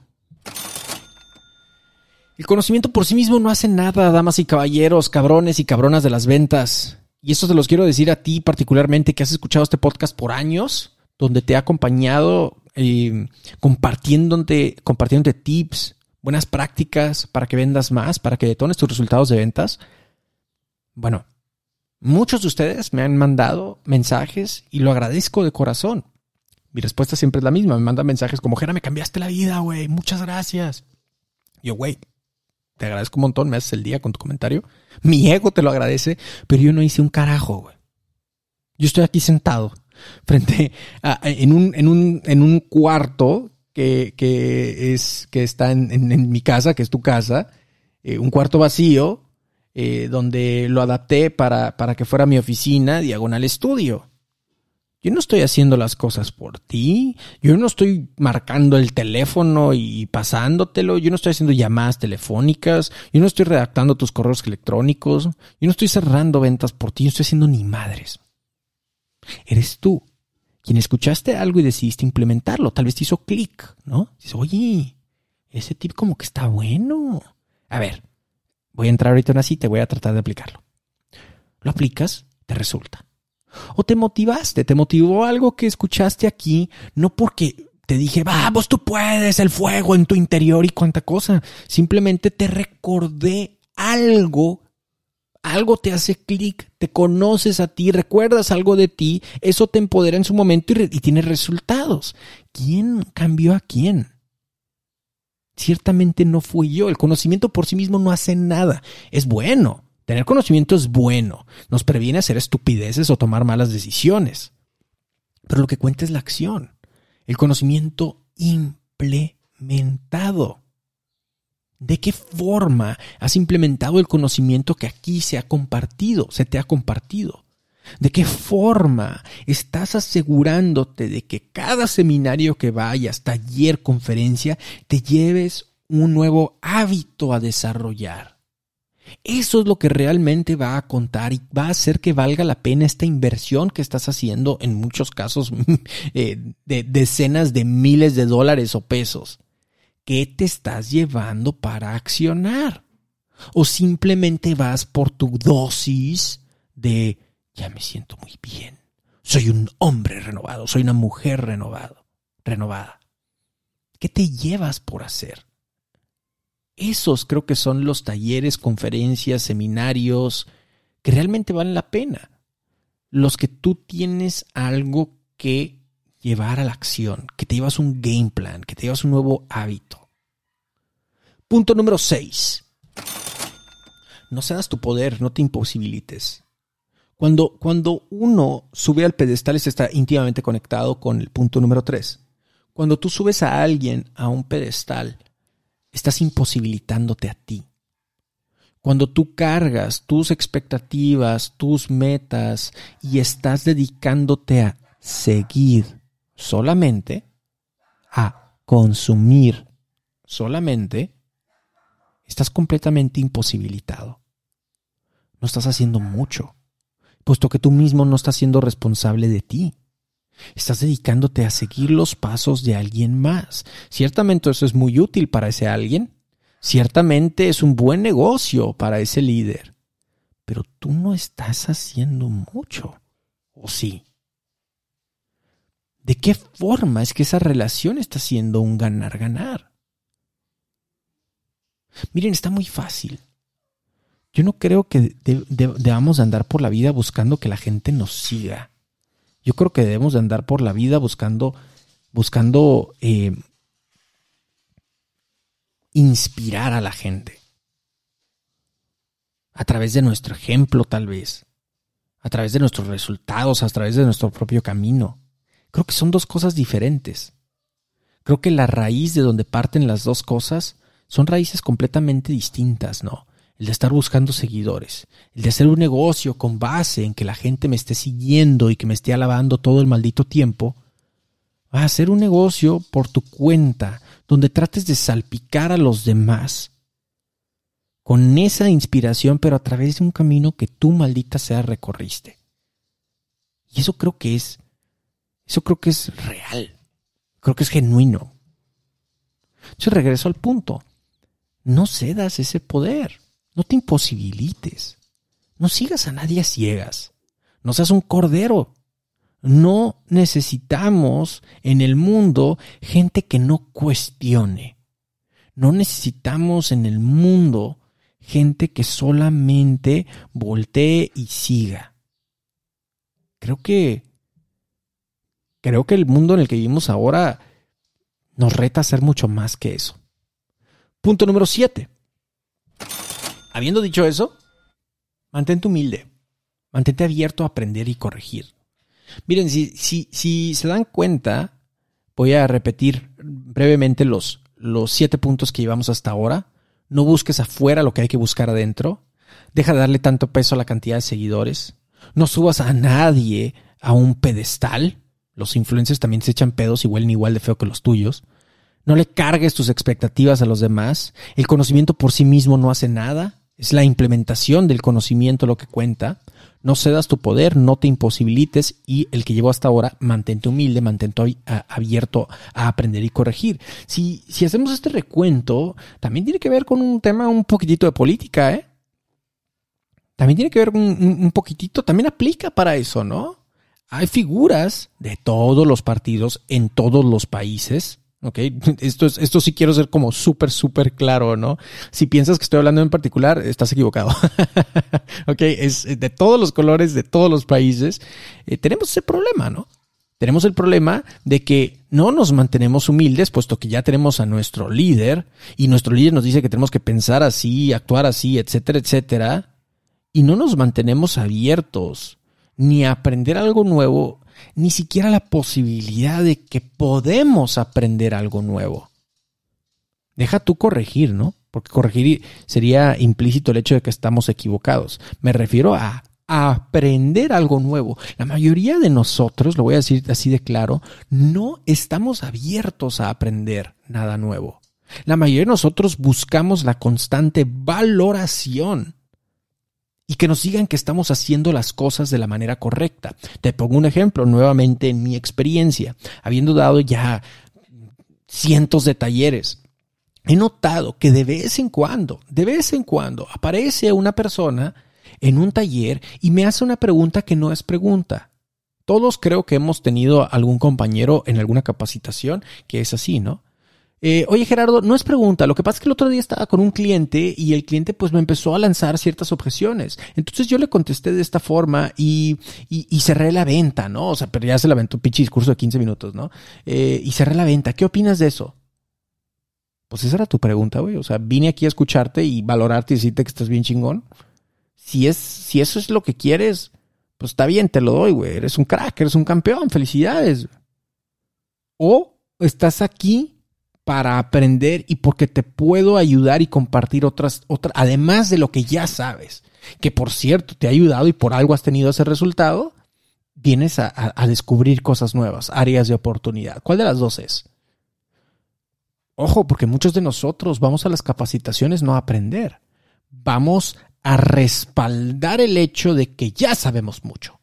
Speaker 3: El conocimiento por sí mismo no hace nada, damas y caballeros, cabrones y cabronas de las ventas. Y eso se los quiero decir a ti particularmente, que has escuchado este podcast por años, donde te ha acompañado eh, compartiéndote, compartiéndote tips, buenas prácticas para que vendas más, para que detones tus resultados de ventas. Bueno, muchos de ustedes me han mandado mensajes y lo agradezco de corazón. Mi respuesta siempre es la misma. Me mandan mensajes como, Jera, me cambiaste la vida, güey. Muchas gracias. Yo, güey, te agradezco un montón. Me haces el día con tu comentario. Mi ego te lo agradece, pero yo no hice un carajo, güey. Yo estoy aquí sentado frente a, en, un, en, un, en un cuarto que, que, es, que está en, en, en mi casa, que es tu casa. Eh, un cuarto vacío. Eh, donde lo adapté para, para que fuera mi oficina, diagonal estudio. Yo no estoy haciendo las cosas por ti. Yo no estoy marcando el teléfono y pasándotelo. Yo no estoy haciendo llamadas telefónicas. Yo no estoy redactando tus correos electrónicos. Yo no estoy cerrando ventas por ti. Yo no estoy haciendo ni madres. Eres tú quien escuchaste algo y decidiste implementarlo. Tal vez te hizo clic, ¿no? Dices, oye, ese tip como que está bueno. A ver, voy a entrar ahorita en una cita y voy a tratar de aplicarlo. Lo aplicas, te resulta. O te motivaste, te motivó algo que escuchaste aquí, no porque te dije, vamos, tú puedes, el fuego en tu interior y cuánta cosa. Simplemente te recordé algo, algo te hace clic, te conoces a ti, recuerdas algo de ti, eso te empodera en su momento y, re- y tienes resultados. ¿Quién cambió a quién? Ciertamente no fui yo. El conocimiento por sí mismo no hace nada. Es bueno. Tener conocimiento es bueno. Nos previene hacer estupideces o tomar malas decisiones. Pero lo que cuenta es la acción. El conocimiento implementado. ¿De qué forma has implementado el conocimiento que aquí se ha compartido, se te ha compartido? ¿De qué forma estás asegurándote de que cada seminario que vayas, taller, conferencia, te lleves un nuevo hábito a desarrollar? Eso es lo que realmente va a contar y va a hacer que valga la pena esta inversión que estás haciendo, en muchos casos eh, de decenas de miles de dólares o pesos. ¿Qué te estás llevando para accionar? ¿O simplemente vas por tu dosis de ya me siento muy bien, soy un hombre renovado, soy una mujer renovado, renovada? ¿Qué te llevas por hacer? Esos creo que son los talleres, conferencias, seminarios que realmente valen la pena. Los que tú tienes algo que llevar a la acción, que te llevas un game plan, que te llevas un nuevo hábito. Punto número seis. No cedas tu poder, no te imposibilites. Cuando, cuando uno sube al pedestal, esto está íntimamente conectado con el punto número tres. Cuando tú subes a alguien a un pedestal, estás imposibilitándote a ti. Cuando tú cargas tus expectativas, tus metas y estás dedicándote a seguir solamente, a consumir solamente, estás completamente imposibilitado. No estás haciendo mucho, puesto que tú mismo no estás siendo responsable de ti. Estás dedicándote a seguir los pasos de alguien más. Ciertamente eso es muy útil para ese alguien. Ciertamente es un buen negocio para ese líder. Pero tú no estás haciendo mucho. ¿O sí? ¿De qué forma es que esa relación está siendo un ganar-ganar? Miren, está muy fácil. Yo no creo que de, de, debamos andar por la vida buscando que la gente nos siga. Yo creo que debemos de andar por la vida buscando, buscando eh, inspirar a la gente. A través de nuestro ejemplo, tal vez. A través de nuestros resultados, a través de nuestro propio camino. Creo que son dos cosas diferentes. Creo que la raíz de donde parten las dos cosas son raíces completamente distintas, ¿no? El de estar buscando seguidores, el de hacer un negocio con base en que la gente me esté siguiendo y que me esté alabando todo el maldito tiempo, va a hacer un negocio por tu cuenta, donde trates de salpicar a los demás con esa inspiración, pero a través de un camino que tú, maldita sea, recorriste. Y eso creo que es, eso creo que es real, creo que es genuino. Entonces regreso al punto. No cedas ese poder. No te imposibilites. No sigas a nadie a ciegas. No seas un cordero. No necesitamos en el mundo gente que no cuestione. No necesitamos en el mundo gente que solamente voltee y siga. Creo que, creo que el mundo en el que vivimos ahora nos reta a hacer mucho más que eso. Punto número siete. Habiendo dicho eso, mantente humilde. Mantente abierto a aprender y corregir. Miren, si, si, si se dan cuenta, voy a repetir brevemente los, los siete puntos que llevamos hasta ahora. No busques afuera lo que hay que buscar adentro. Deja de darle tanto peso a la cantidad de seguidores. No subas a nadie a un pedestal. Los influencers también se echan pedos y huelen igual de feo que los tuyos. No le cargues tus expectativas a los demás. El conocimiento por sí mismo no hace nada. Es la implementación del conocimiento lo que cuenta. No cedas tu poder, no te imposibilites y el que llevo hasta ahora, mantente humilde, mantente abierto a aprender y corregir. Si, si hacemos este recuento, también tiene que ver con un tema un poquitito de política, ¿eh? También tiene que ver un, un, un poquitito, también aplica para eso, ¿no? Hay figuras de todos los partidos en todos los países. Ok, esto, es, esto sí quiero ser como súper, súper claro, ¿no? Si piensas que estoy hablando en particular, estás equivocado. Ok, es de todos los colores, de todos los países. Eh, tenemos ese problema, ¿no? Tenemos el problema de que no nos mantenemos humildes, puesto que ya tenemos a nuestro líder y nuestro líder nos dice que tenemos que pensar así, actuar así, etcétera, etcétera. Y no nos mantenemos abiertos ni a aprender algo nuevo, ni siquiera la posibilidad de que podemos aprender algo nuevo. Deja tú corregir, ¿no? Porque corregir sería implícito el hecho de que estamos equivocados. Me refiero a, a aprender algo nuevo. La mayoría de nosotros, lo voy a decir así de claro, no estamos abiertos a aprender nada nuevo. La mayoría de nosotros buscamos la constante valoración. Y que nos digan que estamos haciendo las cosas de la manera correcta. Te pongo un ejemplo nuevamente en mi experiencia. Habiendo dado ya cientos de talleres, he notado que de vez en cuando, de vez en cuando, aparece una persona en un taller y me hace una pregunta que no es pregunta. Todos creo que hemos tenido algún compañero en alguna capacitación que es así, ¿no? Eh, Oye Gerardo, no es pregunta, lo que pasa es que el otro día estaba con un cliente y el cliente pues me empezó a lanzar ciertas objeciones. Entonces yo le contesté de esta forma y, y, y cerré la venta, ¿no? O sea, pero ya se la aventó un pinche discurso de quince minutos, ¿no? Eh, y cerré la venta. ¿Qué opinas de eso? Pues esa era tu pregunta, güey. O sea, vine aquí a escucharte y valorarte y decirte que estás bien chingón. Si es, si eso es lo que quieres, pues está bien, te lo doy, güey. Eres un crack, eres un campeón, felicidades. O estás aquí para aprender y porque te puedo ayudar y compartir otras, otras, además de lo que ya sabes, que por cierto te ha ayudado y por algo has tenido ese resultado, vienes a, a, a descubrir cosas nuevas, áreas de oportunidad. ¿Cuál de las dos es? Ojo, porque muchos de nosotros vamos a las capacitaciones no a aprender, vamos a respaldar el hecho de que ya sabemos mucho.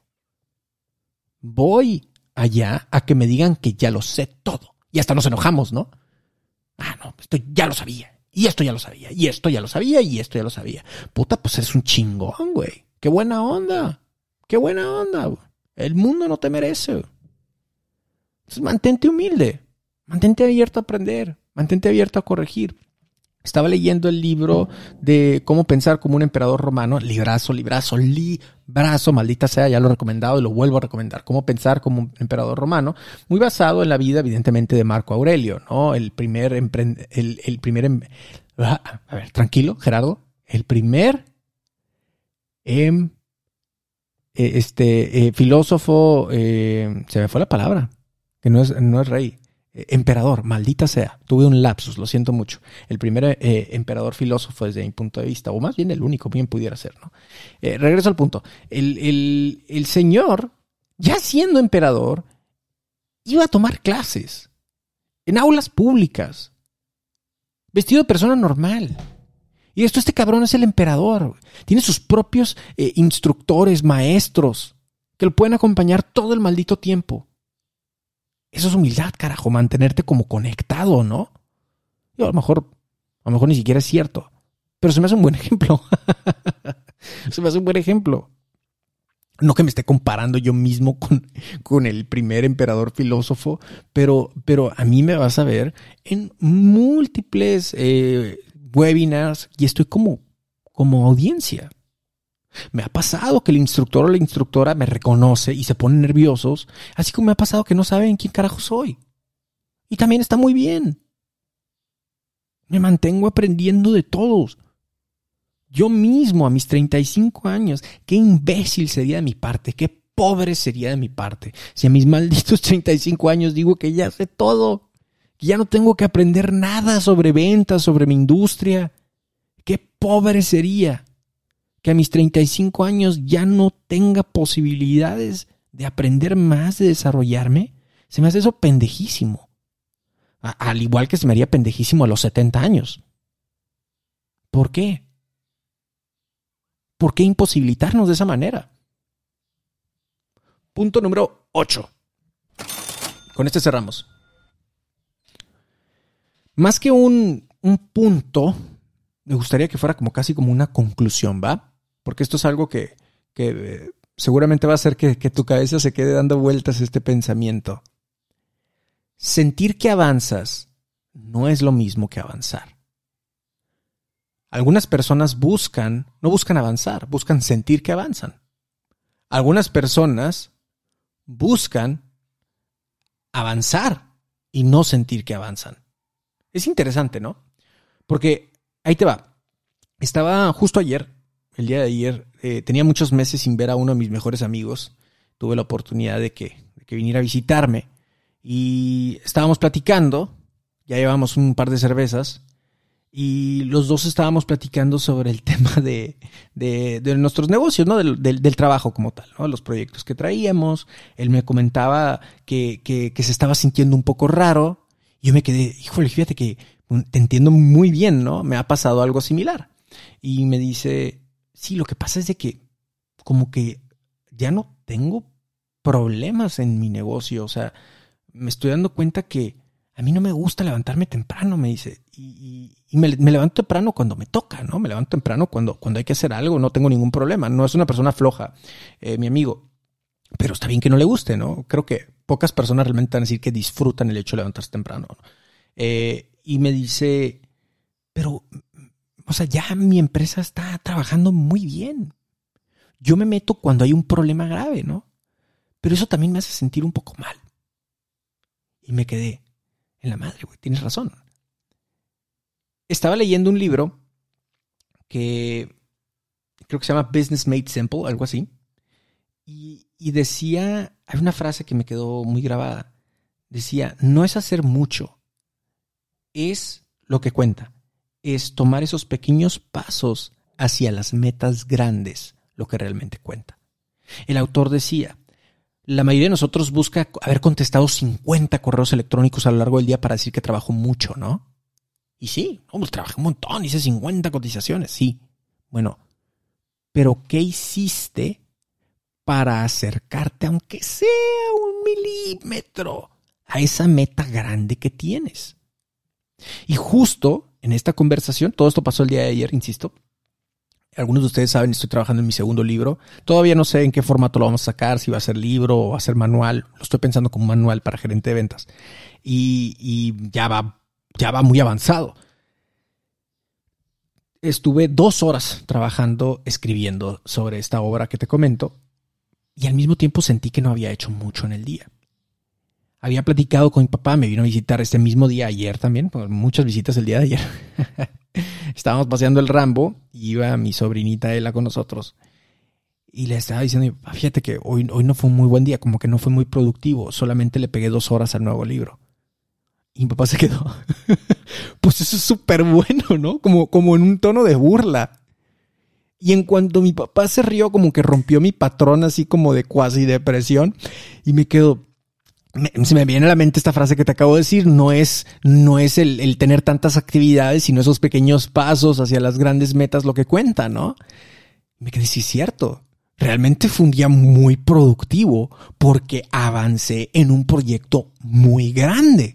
Speaker 3: Voy allá a que me digan que ya lo sé todo y hasta nos enojamos, ¿no? Ah, no, esto ya lo sabía, y esto ya lo sabía, y esto ya lo sabía, y esto ya lo sabía. Puta, pues eres un chingón, güey. Qué buena onda, qué buena onda, güey. El mundo no te merece, güey. Entonces mantente humilde, mantente abierto a aprender, mantente abierto a corregir. Estaba leyendo el libro de Cómo pensar como un emperador romano. Librazo, librazo, librazo, maldita sea, ya lo he recomendado y lo vuelvo a recomendar. Cómo pensar como un emperador romano. Muy basado en la vida, evidentemente, de Marco Aurelio, ¿no? El primer emprend... el, el primer... Em... A ver, tranquilo, Gerardo. El primer em... este eh, filósofo... Eh... Se me fue la palabra. Que no es, no es rey. Eh, emperador, maldita sea. Tuve un lapsus, lo siento mucho. El primer eh, emperador filósofo desde mi punto de vista, o más bien el único, bien pudiera ser, ¿no? Eh, regreso al punto. El, el, el señor, ya siendo emperador, iba a tomar clases en aulas públicas, vestido de persona normal. Y esto, este cabrón es el emperador. Tiene sus propios eh, instructores, maestros, que lo pueden acompañar todo el maldito tiempo. Eso es humildad, carajo, mantenerte como conectado, ¿no? Yo, a lo mejor, a lo mejor ni siquiera es cierto, pero se me hace un buen ejemplo. Se me hace un buen ejemplo. No que me esté comparando yo mismo con, con el primer emperador filósofo, pero, pero a mí me vas a ver en múltiples eh, webinars y estoy como, como audiencia. Me ha pasado que el instructor o la instructora me reconoce y se ponen nerviosos, así como me ha pasado que no saben quién carajo soy. Y también está muy bien. Me mantengo aprendiendo de todos. Yo mismo a mis treinta y cinco años, qué imbécil sería de mi parte, qué pobre sería de mi parte si a mis malditos treinta y cinco años digo que ya sé todo, que ya no tengo que aprender nada sobre ventas, sobre mi industria. Qué pobre sería que a mis treinta y cinco años ya no tenga posibilidades de aprender más, de desarrollarme. Se me hace eso pendejísimo. A- al igual que se me haría pendejísimo a los setenta años. ¿Por qué? ¿Por qué imposibilitarnos de esa manera? Punto número ocho. Con este cerramos. Más que un, un punto, me gustaría que fuera como casi como una conclusión, ¿va? Porque esto es algo que, que eh, seguramente va a hacer que, que tu cabeza se quede dando vueltas este pensamiento. Sentir que avanzas no es lo mismo que avanzar. Algunas personas buscan, no buscan avanzar, buscan sentir que avanzan. Algunas personas buscan avanzar y no sentir que avanzan. Es interesante, ¿no? Porque ahí te va. Estaba justo ayer, el día de ayer, eh, tenía muchos meses sin ver a uno de mis mejores amigos. Tuve la oportunidad de que, de que viniera a visitarme y estábamos platicando, ya llevamos un par de cervezas, y los dos estábamos platicando sobre el tema de, de, de nuestros negocios, ¿no? Del, del, del trabajo como tal, ¿no? Los proyectos que traíamos. Él me comentaba que, que, que se estaba sintiendo un poco raro. Yo me quedé, híjole, fíjate que te entiendo muy bien, ¿no? Me ha pasado algo similar. Y me dice, sí, lo que pasa es de que como que ya no tengo problemas en mi negocio. O sea, me estoy dando cuenta que a mí no me gusta levantarme temprano, me dice. Y, y, y me, me levanto temprano cuando me toca, ¿no? Me levanto temprano cuando, cuando hay que hacer algo, no tengo ningún problema. No es una persona floja, eh, mi amigo. Pero está bien que no le guste, ¿no? Creo que pocas personas realmente van a decir que disfrutan el hecho de levantarse temprano, ¿no? Eh, y me dice, pero, o sea, ya mi empresa está trabajando muy bien. Yo me meto cuando hay un problema grave, ¿no? Pero eso también me hace sentir un poco mal. Y me quedé en la madre, güey, tienes razón. Estaba leyendo un libro que creo que se llama Business Made Simple, algo así. Y, y decía, hay una frase que me quedó muy grabada. Decía, no es hacer mucho, es lo que cuenta. Es tomar esos pequeños pasos hacia las metas grandes, lo que realmente cuenta. El autor decía, la mayoría de nosotros busca haber contestado cincuenta correos electrónicos a lo largo del día para decir que trabajo mucho, ¿no? Y sí, pues trabajé un montón, hice cincuenta cotizaciones, sí. Bueno, pero ¿qué hiciste para acercarte, aunque sea un milímetro, a esa meta grande que tienes? Y justo en esta conversación, todo esto pasó el día de ayer, insisto. Algunos de ustedes saben, estoy trabajando en mi segundo libro. Todavía no sé en qué formato lo vamos a sacar, si va a ser libro o va a ser manual. Lo estoy pensando como manual para gerente de ventas. Y, y ya va ya va muy avanzado. Estuve dos horas trabajando, escribiendo sobre esta obra que te comento, y al mismo tiempo sentí que no había hecho mucho en el día. Había platicado con mi papá, me vino a visitar este mismo día, ayer también, muchas visitas el día de ayer. Estábamos paseando el Rambo y iba mi sobrinita Ela con nosotros. Y le estaba diciendo, fíjate que hoy, hoy no fue un muy buen día, como que no fue muy productivo, solamente le pegué dos horas al nuevo libro. Y mi papá se quedó. Pues eso es súper bueno, ¿no? Como, como en un tono de burla. Y en cuanto mi papá se rió, como que rompió mi patrón así como de cuasi depresión. Y me quedo... Me, se me viene a la mente esta frase que te acabo de decir. No es, no es el, el tener tantas actividades, sino esos pequeños pasos hacia las grandes metas lo que cuenta, ¿no? Y me quedé, sí, es cierto. Realmente fue un día muy productivo porque avancé en un proyecto muy grande.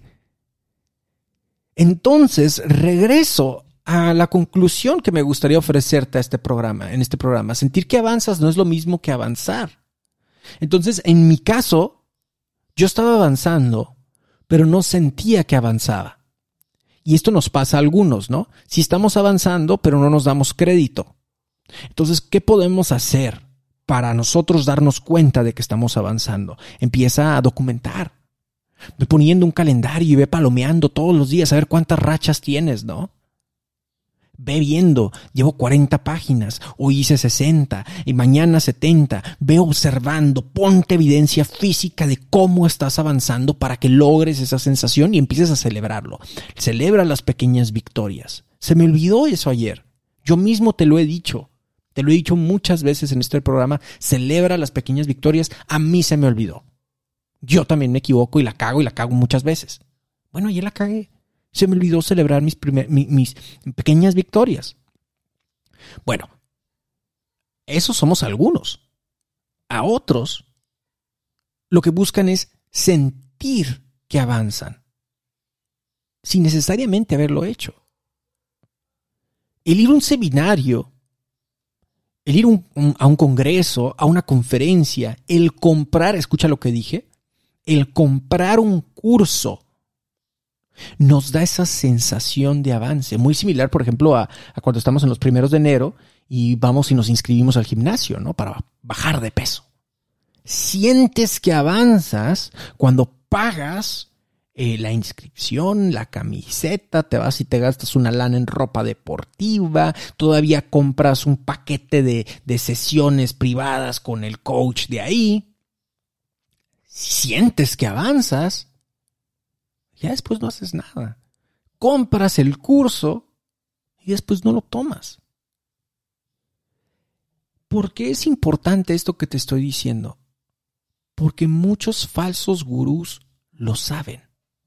Speaker 3: Entonces, regreso a la conclusión que me gustaría ofrecerte a este programa, en este programa. Sentir que avanzas no es lo mismo que avanzar. Entonces, en mi caso, yo estaba avanzando, pero no sentía que avanzaba. Y esto nos pasa a algunos, ¿no? Si estamos avanzando, pero no nos damos crédito. Entonces, ¿qué podemos hacer para nosotros darnos cuenta de que estamos avanzando? Empieza a documentar. Ve poniendo un calendario y ve palomeando todos los días a ver cuántas rachas tienes, ¿no? Ve viendo, llevo cuarenta páginas, hoy hice sesenta y mañana setenta. Ve observando, ponte evidencia física de cómo estás avanzando para que logres esa sensación y empieces a celebrarlo. Celebra las pequeñas victorias. Se me olvidó eso ayer. Yo mismo te lo he dicho. Te lo he dicho muchas veces en este programa. Celebra las pequeñas victorias. A mí se me olvidó. Yo también me equivoco y la cago y la cago muchas veces. Bueno, ayer la cagué. Se me olvidó celebrar mis, primer, mis, mis pequeñas victorias. Bueno, esos somos algunos. A otros, lo que buscan es sentir que avanzan, sin necesariamente haberlo hecho. El ir a un seminario, el ir un, un, a un congreso, a una conferencia, el comprar, escucha lo que dije, el comprar un curso nos da esa sensación de avance. Muy similar, por ejemplo, a, a cuando estamos en los primeros de enero y vamos y nos inscribimos al gimnasio, ¿no? Para bajar de peso. Sientes que avanzas cuando pagas eh, la inscripción, la camiseta, te vas y te gastas una lana en ropa deportiva, todavía compras un paquete de, de sesiones privadas con el coach de ahí. Sientes que avanzas, ya después no haces nada. Compras el curso y después no lo tomas. ¿Por qué es importante esto que te estoy diciendo? Porque muchos falsos gurús lo saben.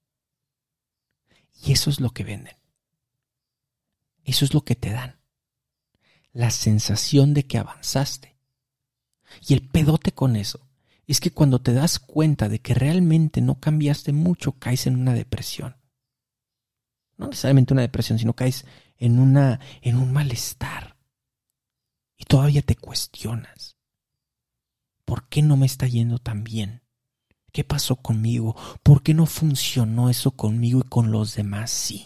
Speaker 3: Y eso es lo que venden. Eso es lo que te dan. La sensación de que avanzaste. Y el pedote con eso es que cuando te das cuenta de que realmente no cambiaste mucho, caes en una depresión. No necesariamente una depresión, sino caes en, una, en un malestar. Y todavía te cuestionas. ¿Por qué no me está yendo tan bien? ¿Qué pasó conmigo? ¿Por qué no funcionó eso conmigo y con los demás sí?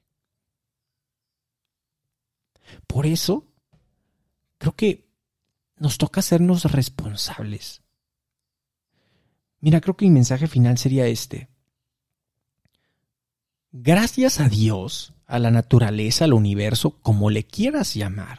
Speaker 3: Por eso, creo que nos toca hacernos responsables. Mira, creo que mi mensaje final sería este. Gracias a Dios, a la naturaleza, al universo, como le quieras llamar,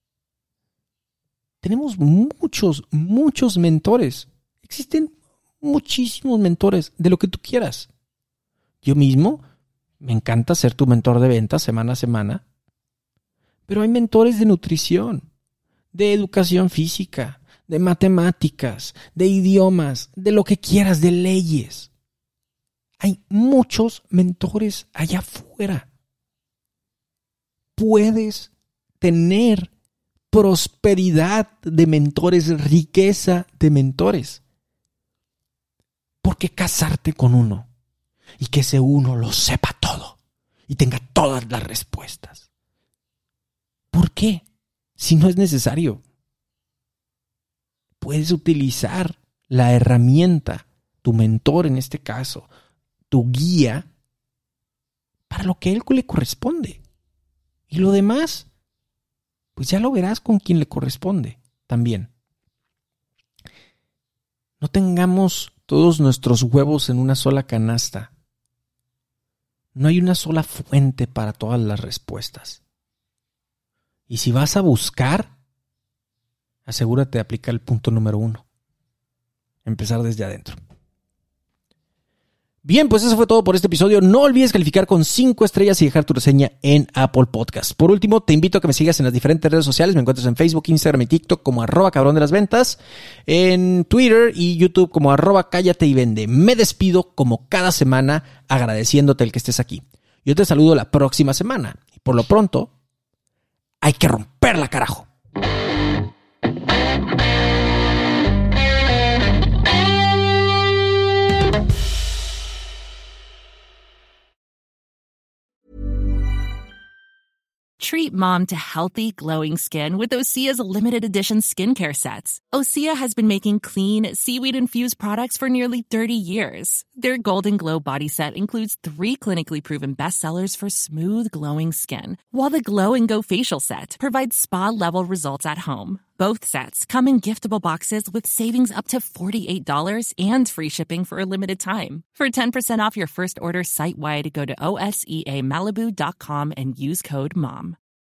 Speaker 3: tenemos muchos, muchos mentores. Existen muchísimos mentores de lo que tú quieras. Yo mismo me encanta ser tu mentor de ventas semana a semana, pero hay mentores de nutrición, de educación física, de matemáticas, de idiomas, de lo que quieras, de leyes. Hay muchos mentores allá afuera. Puedes tener prosperidad de mentores, riqueza de mentores. ¿Por qué casarte con uno y que ese uno lo sepa todo y tenga todas las respuestas? ¿Por qué? Si no es necesario. Puedes utilizar la herramienta, tu mentor en este caso, tu guía, para lo que a él le corresponde. Y lo demás, pues ya lo verás con quien le corresponde también. No tengamos todos nuestros huevos en una sola canasta. No hay una sola fuente para todas las respuestas. Y si vas a buscar, asegúrate de aplicar el punto número uno. Empezar desde adentro. Bien, pues eso fue todo por este episodio. No olvides calificar con cinco estrellas y dejar tu reseña en Apple Podcast. Por último, te invito a que me sigas en las diferentes redes sociales. Me encuentras en Facebook, Instagram y TikTok como arroba cabrón de las ventas. En Twitter y YouTube como arroba cállate y vende. Me despido como cada semana agradeciéndote el que estés aquí. Yo te saludo la próxima semana. Y por lo pronto, hay que romperla, carajo.
Speaker 4: Treat mom to healthy, glowing skin with Osea's limited edition skincare sets. Osea has been making clean, seaweed-infused products for nearly thirty years. Their Golden Glow body set includes three clinically proven bestsellers for smooth, glowing skin, while the Glow and Go facial set provides spa-level results at home. Both sets come in giftable boxes with savings up to forty-eight dollars and free shipping for a limited time. For ten percent off your first order site-wide, go to O S E A Malibu dot com and use code MOM.